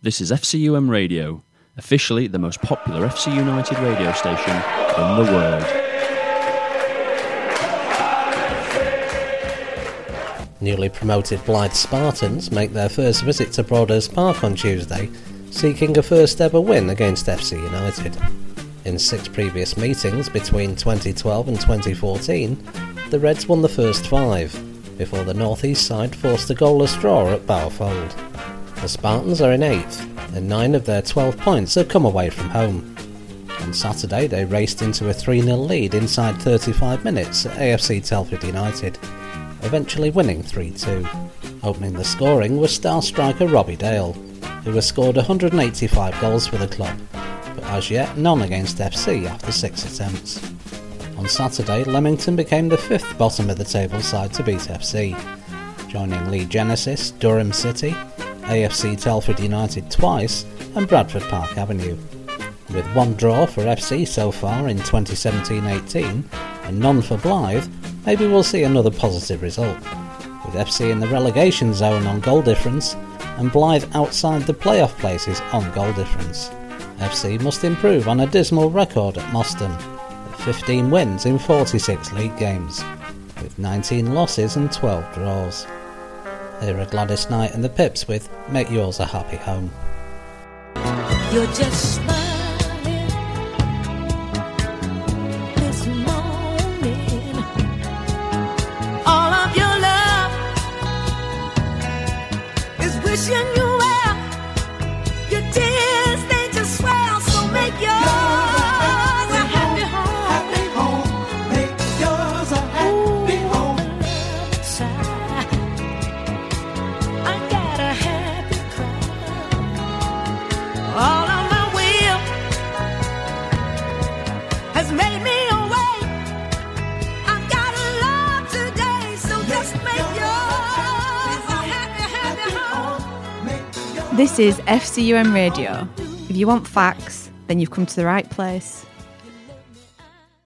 This is FCUM Radio, officially the most popular FC United radio station in the world. Newly promoted Blyth Spartans make their first visit to Broadhurst Park on Tuesday, seeking a first ever win against FC United. In 6 previous meetings between 2012 and 2014, the Reds won the first 5, before the North East side forced a goalless draw at Bowerfold. The Spartans are in 8th, and 9 of their 12 points have come away from home. On Saturday they raced into a 3-0 lead inside 35 minutes at AFC Telford United, eventually winning 3-2. Opening the scoring was star striker Robbie Dale, who has scored 185 goals for the club, but as yet none against FC after 6 attempts. On Saturday, Leamington became the 5th bottom of the table side to beat FC, joining Leigh Genesis, Durham City, AFC Telford United twice, and Bradford Park Avenue. With 1 draw for FC so far in 2017-18 and none for Blyth, maybe we'll see another positive result, with FC in the relegation zone on goal difference and Blyth outside the playoff places on goal difference. FC must improve on a dismal record at Moston, with 15 wins in 46 league games, with 19 losses and 12 draws. Here are Gladys Knight and the Pips with Make Yours a Happy Home. You're just smiling this morning. All of your love is wishing you well. Your tears, they just swell. So make yours a happy home. Happy home. Make yours a happy home. I got a happy cry. All of my will has made me away. I've got a love today, so just make yours a happy home. This is FCUM Radio. If you want facts, then you've come to the right place.